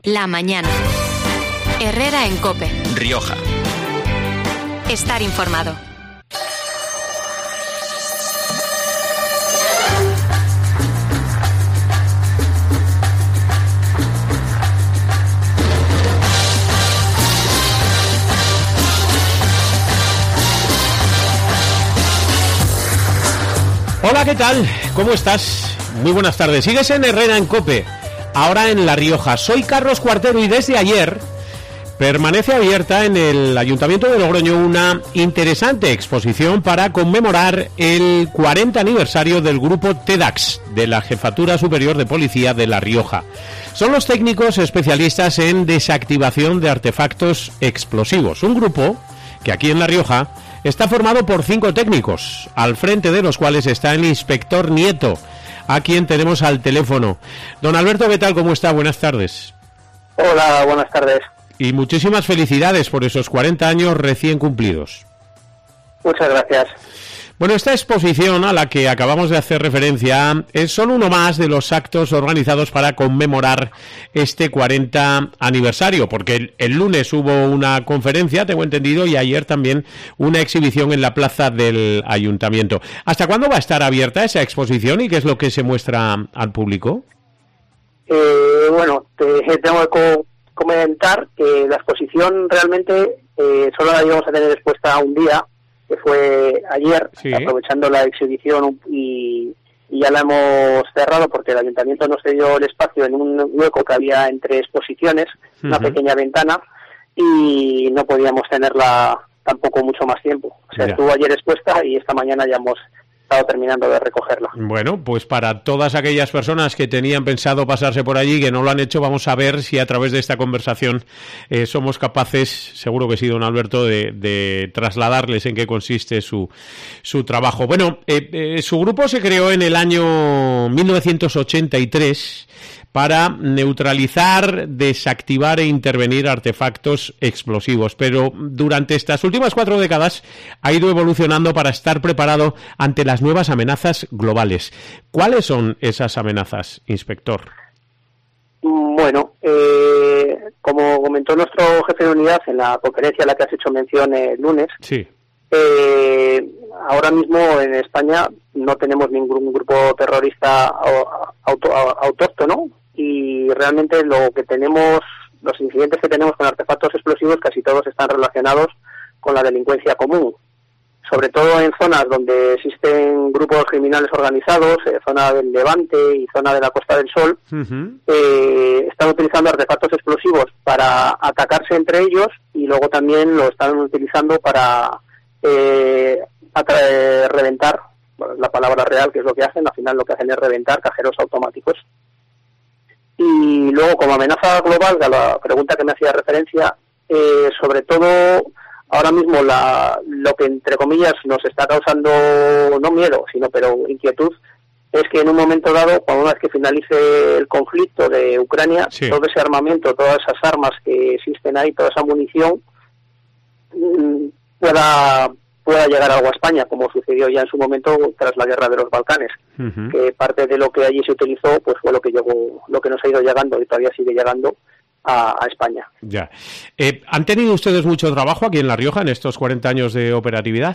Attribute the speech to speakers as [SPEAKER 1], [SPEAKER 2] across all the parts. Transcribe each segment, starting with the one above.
[SPEAKER 1] La mañana. Herrera en COPE.
[SPEAKER 2] Rioja.
[SPEAKER 1] Estar informado.
[SPEAKER 3] Hola, ¿qué tal? ¿Cómo estás? Muy buenas tardes. Sigues en Herrera en COPE, ahora en La Rioja. Soy Carlos Cuartero y desde ayer permanece abierta en el Ayuntamiento de Logroño una interesante exposición para conmemorar el 40 aniversario del grupo TEDx de la Jefatura Superior de Policía de La Rioja. Son los técnicos especialistas en desactivación de artefactos explosivos, un grupo que aquí en La Rioja está formado por 5 técnicos, al frente de los cuales está el inspector Nieto, a quien tenemos al teléfono. Don Alberto, ¿qué tal? ¿Cómo está? Buenas tardes.
[SPEAKER 4] Hola, buenas tardes.
[SPEAKER 3] Y muchísimas felicidades por esos 40 años recién cumplidos.
[SPEAKER 4] Muchas gracias.
[SPEAKER 3] Bueno, esta exposición a la que acabamos de hacer referencia es solo uno más de los actos organizados para conmemorar este 40 aniversario, porque el lunes hubo una conferencia, tengo entendido, y ayer también una exhibición en la plaza del Ayuntamiento. ¿Hasta cuándo va a estar abierta esa exposición y qué es lo que se muestra al público?
[SPEAKER 4] Bueno, te tengo que comentar que la exposición realmente solo la íbamos a tener expuesta un día, que fue ayer, sí, aprovechando la exhibición y ya la hemos cerrado porque el ayuntamiento nos cedió el espacio en un hueco que había entre exposiciones, una pequeña ventana, y no podíamos tenerla tampoco mucho más tiempo. O sea, estuvo ayer expuesta y esta mañana ya hemos estado terminando de recogerla.
[SPEAKER 3] Bueno, pues para todas aquellas personas que tenían pensado pasarse por allí, que no lo han hecho, vamos a ver si a través de esta conversación somos capaces, seguro que sí, don Alberto, de trasladarles en qué consiste su trabajo. Bueno, su grupo se creó en el año 1983 para neutralizar, desactivar e intervenir artefactos explosivos, pero durante estas últimas 4 décadas ha ido evolucionando para estar preparado ante las nuevas amenazas globales. ¿Cuáles son esas amenazas, inspector?
[SPEAKER 4] Bueno, como comentó nuestro jefe de unidad en la conferencia a la que has hecho mención el lunes,
[SPEAKER 3] sí.
[SPEAKER 4] Ahora mismo en España no tenemos ningún grupo terrorista autóctono, y realmente lo que tenemos, los incidentes que tenemos con artefactos explosivos, casi todos están relacionados con la delincuencia común, sobre todo en zonas donde existen grupos criminales organizados, zona del Levante y zona de la Costa del Sol. Están utilizando artefactos explosivos para atacarse entre ellos y luego también lo están utilizando para reventar, bueno, la palabra real, que es lo que hacen, al final lo que hacen es reventar cajeros automáticos. Y luego, como amenaza global, a la pregunta que me hacía referencia, sobre todo ahora mismo lo que entre comillas nos está causando no miedo, pero inquietud, es que en un momento dado, cuando una vez que finalice el conflicto de Ucrania, sí, todo ese armamento, todas esas armas que existen ahí, toda esa munición, pueda llegar algo a España, como sucedió ya en su momento tras la guerra de los Balcanes, que parte de lo que allí se utilizó pues fue lo que nos ha ido llegando y todavía sigue llegando a España.
[SPEAKER 3] Ya. ¿Han tenido ustedes mucho trabajo aquí en La Rioja en estos 40 años de operatividad?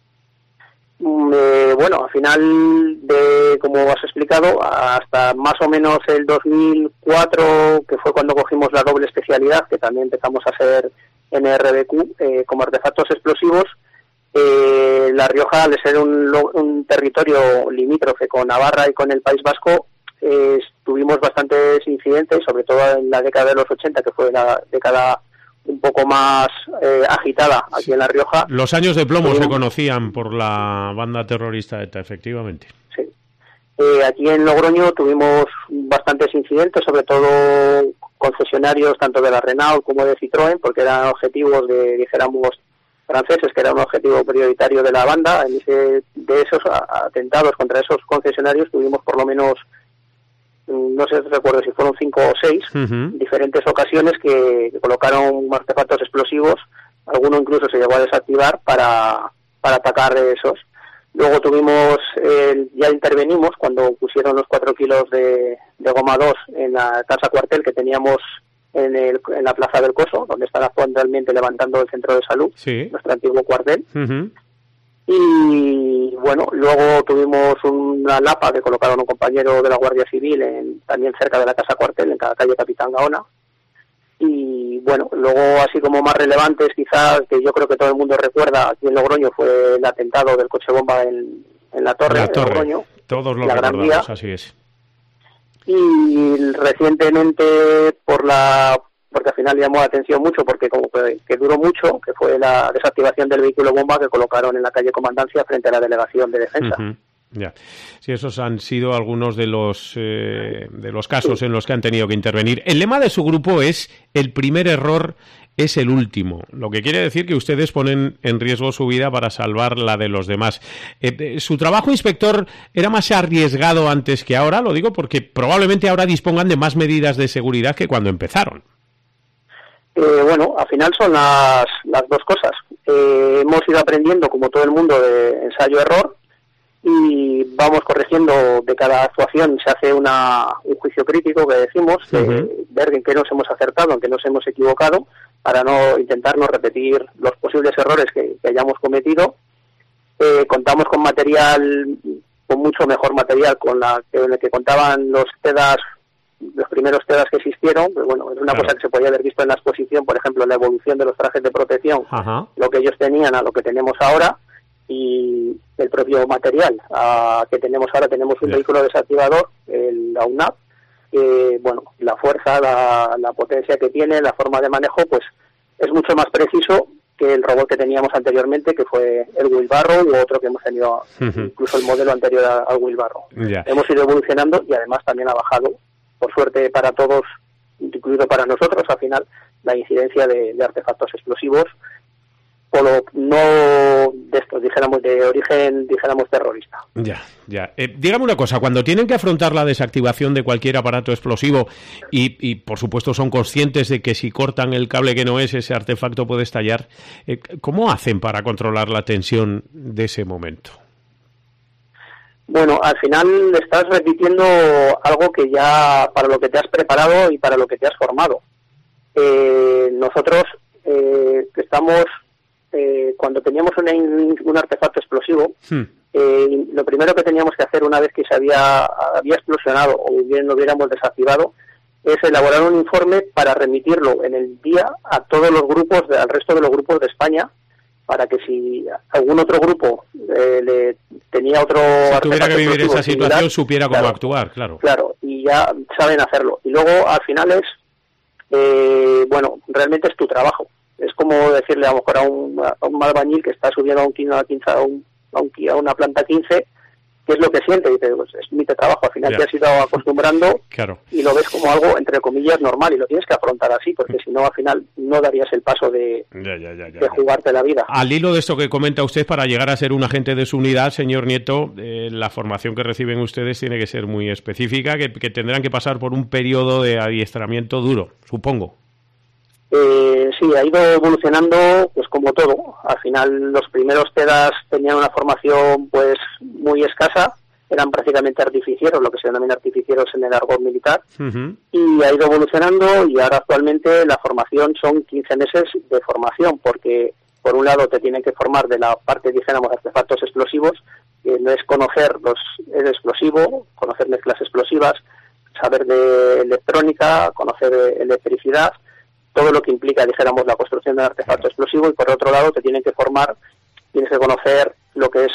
[SPEAKER 4] Bueno, al final, como has explicado, hasta más o menos el 2004, que fue cuando cogimos la doble especialidad, que también empezamos a hacer NRBQ, como artefactos explosivos. La Rioja, al ser un territorio limítrofe con Navarra y con el País Vasco, tuvimos bastantes incidentes, sobre todo en la década de los 80, que fue la década un poco más agitada aquí en La Rioja.
[SPEAKER 3] Los años de plomo se conocían por la banda terrorista ETA, efectivamente.
[SPEAKER 4] Sí. Aquí en Logroño tuvimos bastantes incidentes, sobre todo concesionarios tanto de la Renault como de Citroën, porque eran objetivos dijéramos, franceses, que era un objetivo prioritario de la banda. De esos atentados contra esos concesionarios tuvimos por lo menos, no sé, recuerdo si fueron 5 o 6 diferentes ocasiones que colocaron artefactos explosivos. Alguno incluso se llegó a desactivar para atacar esos. Luego ya intervenimos cuando pusieron los 4 kilos de goma 2 en la casa cuartel que teníamos en la Plaza del Coso, donde están actualmente levantando el centro de salud, nuestro antiguo cuartel. Y bueno, luego tuvimos una lapa que colocaron un compañero de la Guardia Civil también cerca de la Casa Cuartel, en cada calle Capitán Gaona. Y bueno, luego así como más relevantes quizás, que yo creo que todo el mundo recuerda aquí en Logroño, fue el atentado del coche bomba en la Torre de Logroño.
[SPEAKER 3] Todos lo recordamos, así es.
[SPEAKER 4] Y recientemente, porque al final llamó la atención mucho, porque como que duró mucho, que fue la desactivación del vehículo bomba que colocaron en la calle Comandancia frente a la Delegación de Defensa.
[SPEAKER 3] Ya. Sí, esos han sido algunos de los casos en los que han tenido que intervenir. El lema de su grupo es: el primer error es el último, lo que quiere decir que ustedes ponen en riesgo su vida para salvar la de los demás. ¿Su trabajo, inspector, era más arriesgado antes que ahora? Lo digo porque probablemente ahora dispongan de más medidas de seguridad que cuando empezaron.
[SPEAKER 4] Bueno, al final son las dos cosas. Hemos ido aprendiendo, como todo el mundo, de ensayo-error, y vamos corrigiendo de cada actuación. Se hace un juicio crítico, que decimos, ver en qué nos hemos acertado, en qué nos hemos equivocado, para no intentar no repetir los posibles errores que hayamos cometido. Contamos con mucho mejor material en el que contaban los primeros TEDAS que existieron. Pues bueno, es una cosa que se podía haber visto en la exposición, por ejemplo, la evolución de los trajes de protección, lo que ellos tenían a lo que tenemos ahora, y el propio material que tenemos ahora. Tenemos un vehículo desactivador, la UNAP, bueno, la fuerza, la potencia que tiene, la forma de manejo, pues es mucho más preciso que el robot que teníamos anteriormente, que fue el Wheelbarrow, u otro que hemos tenido, incluso el modelo anterior al Wheelbarrow. Hemos ido evolucionando, y además también ha bajado, por suerte para todos, incluido para nosotros, al final, la incidencia de artefactos explosivos, no de estos, dijéramos, de origen, terrorista.
[SPEAKER 3] Ya. Dígame una cosa, cuando tienen que afrontar la desactivación de cualquier aparato explosivo y por supuesto son conscientes de que si cortan el cable que no es, ese artefacto puede estallar, ¿cómo hacen para controlar la tensión de ese momento?
[SPEAKER 4] Bueno, al final estás repitiendo algo que ya, para lo que te has preparado y para lo que te has formado. Nosotros estamos... cuando teníamos un artefacto explosivo, lo primero que teníamos que hacer una vez que se había explosionado o bien lo hubiéramos desactivado, es elaborar un informe para remitirlo en el día a todos los grupos, al resto de los grupos de España, para que si algún otro grupo le tenía otro
[SPEAKER 3] artefacto tuviera que vivir esa situación, similar, supiera cómo actuar, claro. Claro,
[SPEAKER 4] y ya saben hacerlo. Y luego, al final bueno, realmente es tu trabajo. Es como decirle a lo mejor a un albañil que está subiendo a una planta 15, ¿qué es lo que siente? Y dice, pues es mi trabajo. Al final te has ido acostumbrando, y lo ves como algo, entre comillas, normal, y lo tienes que afrontar así, porque si no, al final no darías el paso de jugarte la vida.
[SPEAKER 3] Al hilo de esto que comenta usted, para llegar a ser un agente de su unidad, señor Nieto, la formación que reciben ustedes tiene que ser muy específica, que tendrán que pasar por un periodo de adiestramiento duro, supongo.
[SPEAKER 4] Sí, ha ido evolucionando, pues como todo. Al final los primeros TEDAS tenían una formación pues muy escasa, eran prácticamente artificieros, lo que se denomina artificieros en el argot militar, y ha ido evolucionando, y ahora actualmente la formación son 15 meses de formación, porque por un lado te tienen que formar de la parte, dijéramos, artefactos explosivos, que no es conocer el explosivo, conocer mezclas explosivas, saber de electrónica, conocer de electricidad, todo lo que implica, dijéramos, la construcción de un artefacto explosivo, y por otro lado te tienen que formar, tienes que conocer lo que es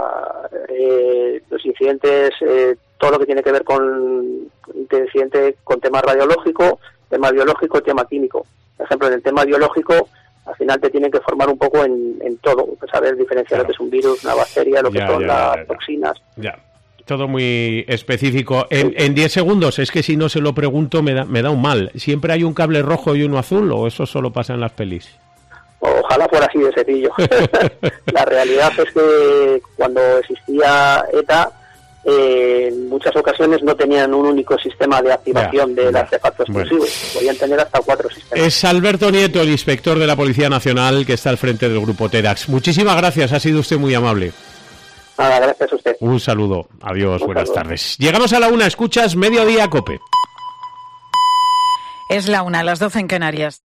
[SPEAKER 4] los incidentes, todo lo que tiene que ver con incidente con tema radiológico, tema biológico y tema químico. Por ejemplo, en el tema biológico, al final te tienen que formar un poco en todo, saber diferenciar lo que es un virus, una bacteria, lo que son las toxinas.
[SPEAKER 3] Todo muy específico. En 10 segundos, es que si no se lo pregunto me da un mal. ¿Siempre hay un cable rojo y uno azul, o eso solo pasa en las pelis?
[SPEAKER 4] Ojalá fuera así de sencillo. La realidad es que cuando existía ETA, en muchas ocasiones no tenían un único sistema de activación del artefacto explosivo. Podían tener hasta 4 sistemas.
[SPEAKER 3] Es Alberto Nieto, el inspector de la Policía Nacional, que está al frente del grupo TEDAX. Muchísimas gracias, ha sido usted muy amable.
[SPEAKER 4] Nada, gracias a usted.
[SPEAKER 3] Un saludo. Adiós, buenas tardes. Llegamos a la 1, escuchas Mediodía COPE.
[SPEAKER 2] Es la 1:00, las 12 en Canarias.